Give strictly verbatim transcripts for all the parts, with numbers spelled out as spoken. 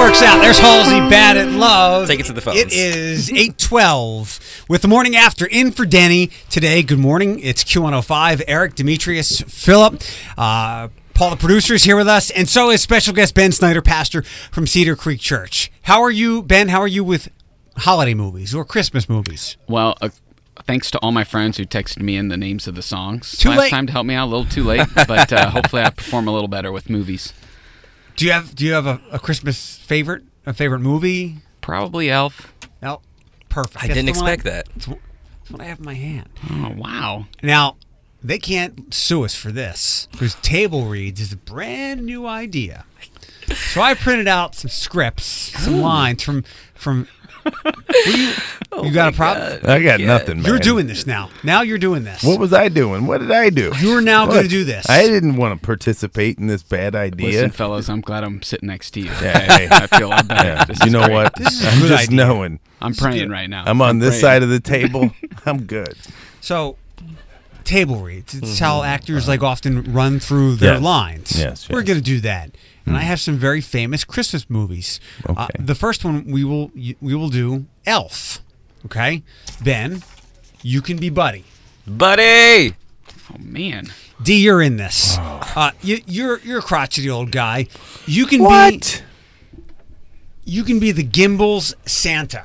works out. There's Halsey, Bad at Love. Take it to the phones. It is eight twelve with the morning after in for Denny. Today, good morning. It's Q one oh five. Eric, Demetrius, Philip, uh, Paul, the producer, is here with us. And so is special guest Ben Snyder, pastor from Cedar Creek Church. How are you, Ben? How are you with holiday movies or Christmas movies? Well, uh, thanks to all my friends who texted me in the names of the songs Too last late. time to help me out. A little too late, but uh, hopefully I perform a little better with movies. Do you have Do you have a, a Christmas favorite? A favorite movie? Probably Elf. No, perfect. I That's didn't the one expect that. That's what that's what I have in my hand. Oh, wow. Now, they can't sue us for this because Table Reads is a brand new idea. So I printed out some scripts, some lines from from. What do you, Oh you got my a problem? God. I got Yeah. nothing, man. You're doing this now. Now you're doing this. What was I doing? What did I do? You're now What? going to do this. I didn't want to participate in this bad idea. Listen, fellas, I'm glad I'm sitting next to you. Yeah, hey. I feel a lot better. Yeah, This you is know great. what? This is a I'm good just idea. knowing. I'm praying right now. I'm on this praying. side of the table. I'm good. So, Table Reads. It's how actors like often run through their Yes. lines. Yes, We're yes. going to do that. And I have some very famous Christmas movies. Uh, Okay. the first one we will we will do Elf. Okay, Ben, you can be Buddy. Buddy! Oh, man. D, you're in this. Uh, you, you're you're a crotchety old guy. You can What? be you can be the Gimbals Santa,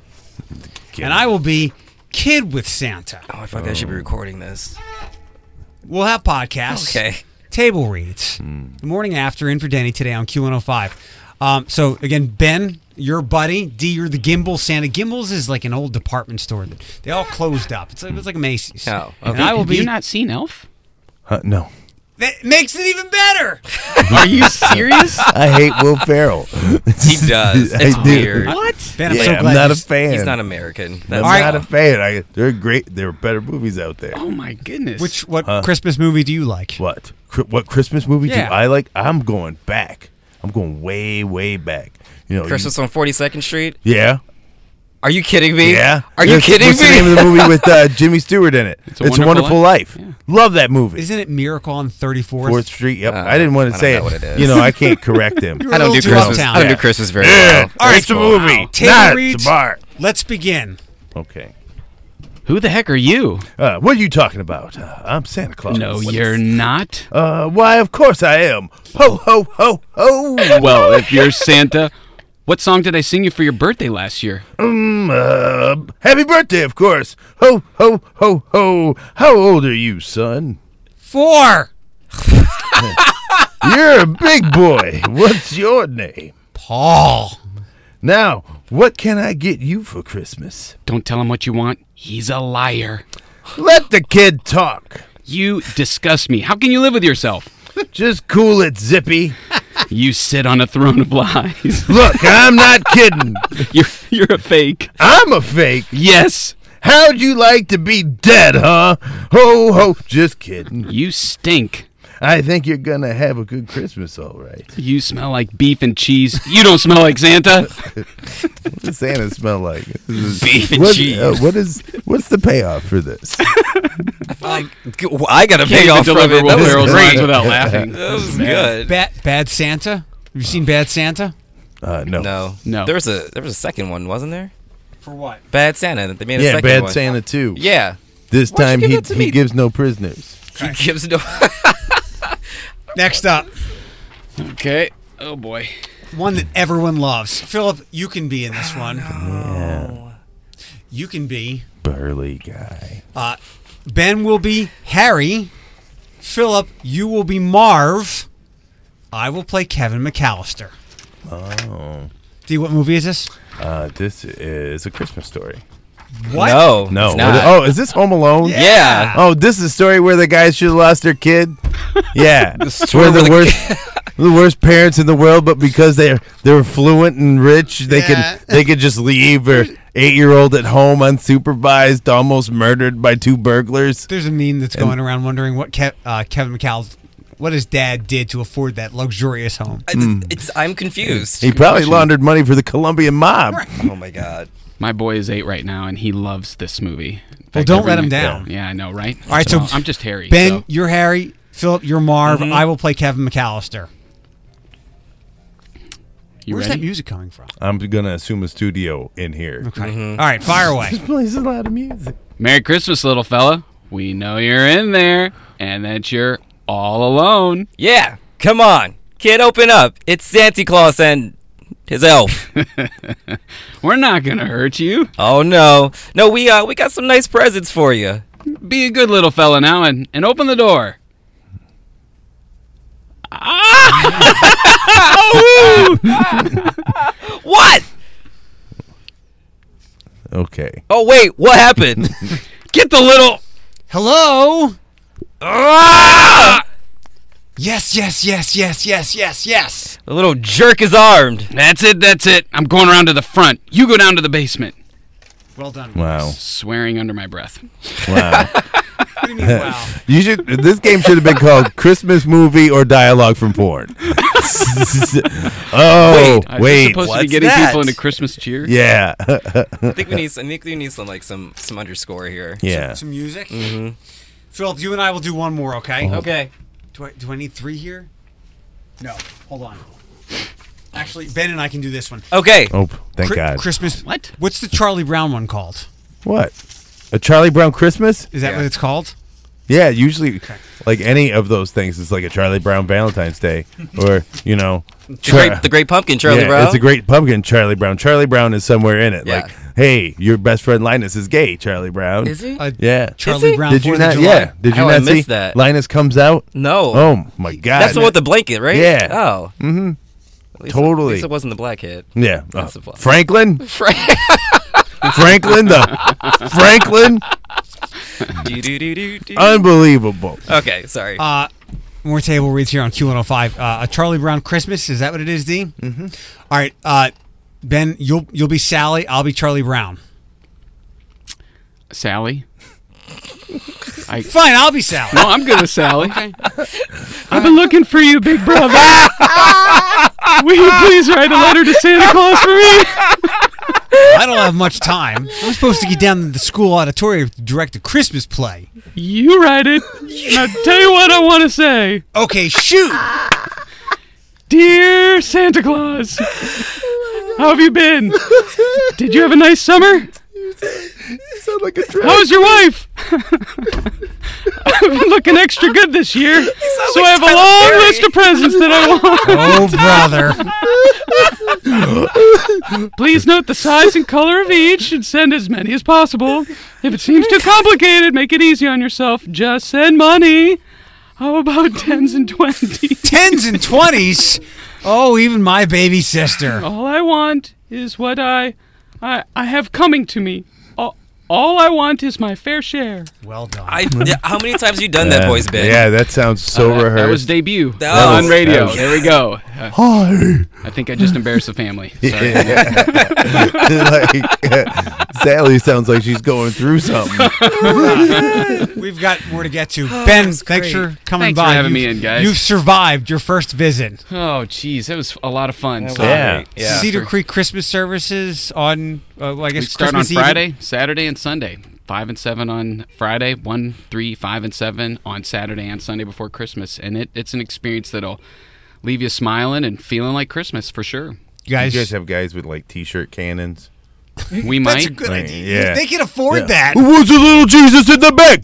and I will be Kid with Santa. Oh, I feel like I should be recording this. We'll have podcasts. Okay. Table Reads. The morning after in for Denny today on Q one oh five. Um, so again, Ben, you're Buddy. D, you're the Gimbal Santa. Gimbals is like an old department store that they all closed up. It's like, it's like a Macy's. Oh, And okay. I will Have be. you not seen Elf? Huh, no. That makes it even better. Are you serious? I hate Will Ferrell. He does. I It's do. weird. What? Ben, I'm yeah, so I'm glad not you a fan. He's not American. I'm That's All right. not a fan. I, they're great. There are better movies out there. Oh, my goodness. Which what Huh? Christmas movie do you like? What? Cri- What Christmas movie Yeah. do I like? I'm going back. I'm going way, way back. You know, Christmas on forty-second Street? You, yeah, Are you kidding me? yeah. Are you What's- kidding what's me? the name of the movie with uh, Jimmy Stewart in it? It's a Wonderful Wonderful Life. Life. Love that movie. Isn't it Miracle on thirty-fourth? Fourth Street. Yep. Uh, I didn't want I to don't say know it. what it is. You know, I can't correct him. You're I don't do a little too Christmas. uptown. I don't Yeah. do Christmas very Yeah, well. All right, it's a so- movie. Wow. Table Not Reads. a bar. Let's begin. Okay. Who the heck are you? Uh, what are you talking about? Uh, I'm Santa Claus. No, What you're is- not. Uh, why? Of course I am. Ho ho ho ho. Well, if you're Santa, what song did I sing you for your birthday last year? Um, uh, happy birthday, of course. Ho ho ho ho. How old are you, son? Four. You're a big boy. What's your name? Paul. Now, what can I get you for Christmas? Don't tell him what you want. He's a liar. Let the kid talk. You disgust me. How can you live with yourself? Just cool it, Zippy. You sit on a throne of lies. Look, I'm not kidding. You're you're a fake. I'm a fake. Yes. How'd you like to be dead, huh? Ho ho. Just kidding. You stink. I think you're gonna have a good Christmas, all right. You smell like beef and cheese. You don't smell like Santa. What does Santa smell like? This is- Beef and what, cheese. uh, what is? What's the payoff for this? Like, I got to Can't pay even off from deliver it. Will That was Ferrell's great. lines without laughing. That was good. Bad, Bad Santa. Have you seen Bad Santa? Uh, no. No. No. There was a there was a second one, wasn't there? For what? Bad Santa. They made a Yeah, second Bad one. Santa too. Yeah. This Why'd you time give he that to he me? gives no prisoners. He gives no. Next up, Okay. Oh boy. one that everyone loves. Philip, you can be in this one. Yeah, You can be. burly guy. Uh, Ben will be Harry. Philip, you will be Marv. I will play Kevin McAllister. Oh, D, what movie is this? uh, this is a Christmas story. What? No. No. It's not. Oh, is this Home Alone? Yeah. Oh, this is a story where the guys should have lost their kid. Yeah, story we're the where the worst, the worst parents in the world, but because they they were fluent and rich, they Yeah. could they could just leave their eight year old at home unsupervised, almost murdered by two burglars. There's a meme that's going around wondering what Kev, uh, Kevin McAllister, what his dad did to afford that luxurious home. I- It's. I'm confused. He probably laundered money for the Colombian mob. Oh my god. My boy is eight right now, and he loves this movie. In Well, fact, don't every let him night- down. Yeah, I know, right? All right, so I'm just Harry. Ben, so. you're Harry. Philip, you're Marv. Mhm. I will play Kevin McAllister. You Where's ready? that music coming from? I'm gonna assume a studio in here. Okay. All right, fire away. This plays a lot of music. Merry Christmas, little fella. We know you're in there and that you're all alone. Yeah, come on. Kid, open up. It's Santa Claus and his elf. We're not going to hurt you. Oh, no. No, we uh, we got some nice presents for you. Be a good little fella now and, and open the door. What? Okay. Oh, wait. What happened? Get the little... Hello? Ah! Yes, yes, yes, yes, yes, yes, yes. The little jerk is armed. That's it, that's it. I'm going around to the front. You go down to the basement. Well done. Wow. Swearing under my breath. Wow. What do you mean, wow? You should. This game should have been called Christmas Movie or Dialogue from Porn. Oh, I was wait. supposed to what's be getting that? people into Christmas cheer. Yeah. I think we need. I think we need some like some some underscore here. Yeah. Some music? Mm-hmm. Philip, you and I will do one more, okay? Okay. Do I, do I need three here? No. Hold on. Actually, Ben and I can do this one. Okay. Oh, thank Chri- God. Christmas. What? What's the Charlie Brown one called? What? A Charlie Brown Christmas? Is that Yeah. what it's called? Yeah, usually, like any of those things, it's like a Charlie Brown Valentine's Day, or you know, The Char- great, the great pumpkin, Charlie yeah, Brown. it's a great pumpkin, Charlie Brown. Charlie Brown is somewhere in it. Yeah. Like, hey, your best friend Linus is gay, Charlie Brown. Is he? Uh, Yeah. Charlie he? Brown. Did you Fourth of not? July? Yeah. Did you How I not see? missed that. Linus comes out. No. Oh my God. That's the one with the blanket, right? Yeah. Oh. Mm-hmm. At least- Totally. At least it wasn't the black kid. Yeah. That's Uh, the plot. Franklin. Frank. Franklin. The Franklin. Do-do-do-do-do. Unbelievable. Okay, sorry. Uh, more table reads here on Q one oh five. Uh, a Charlie Brown Christmas. Is that what it is, D? Mm-hmm. All right. Uh, Ben, you'll you'll be Sally. I'll be Charlie Brown. Sally? I, Fine, I'll be Sally. no, I'm good with Sally. Okay. I've been looking for you, big brother. Will you please write a letter to Santa Claus for me? I don't have much time. I'm supposed to get down to the school auditorium to direct a Christmas play. You write it. And I'll tell you what I want to say. Okay, shoot. Dear Santa Claus, how have you been? Did you have a nice summer? You sound like a drag. How's your wife? I've been looking extra good this year, so I have a long list of presents that I want. Oh, brother. Please note the size and color of each and send as many as possible. If it seems too complicated, make it easy on yourself. Just send money. How about tens and twenties? Tens and twenties. Oh, even my baby sister. All I want is what I, I, I have coming to me. All, all I want is my fair share. Well done. I, yeah, how many times have you done that, Yeah. boys, Ben? Yeah, that sounds so Uh, that, rehearsed. that was debut That on was- radio. that was- There we go. Uh, Hi. I think I just embarrassed the family. Sorry. like, Sally sounds like she's going through something. We've got more to get to. Ben, that's thanks great. for coming Thanks for by. having me You've- in, guys. You've survived your first visit. Oh, geez, that was a lot of fun. So Yeah. Great. Yeah. Cedar for- Creek Christmas services on, uh, well, I guess We start Christmas on Eve. Friday, Saturday, and Sunday. Five and seven on Friday, one, three, five, and seven on Saturday and Sunday before Christmas, and it, it's an experience that'll leave you smiling and feeling like Christmas for sure. You You guys, guys have guys with like t-shirt cannons. We that's might. a good Right, idea. yeah. They can afford Yeah. that. Who wants a little Jesus in the back?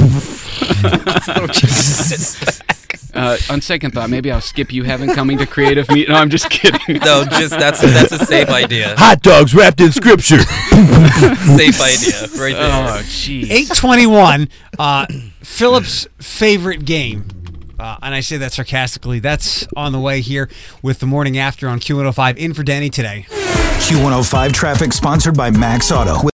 Uh, on second thought, maybe I'll skip you having coming to creative meet. No, I'm just kidding. No, just that's that's a safe idea. Hot dogs wrapped in scripture. Safe idea, right there. Oh, jeez. eight twenty-one, uh, Philip's favorite game. Uh, and I say that sarcastically. That's on the way here with the morning after on Q one oh five. In for Danny today. Q one oh five traffic sponsored by Max Auto.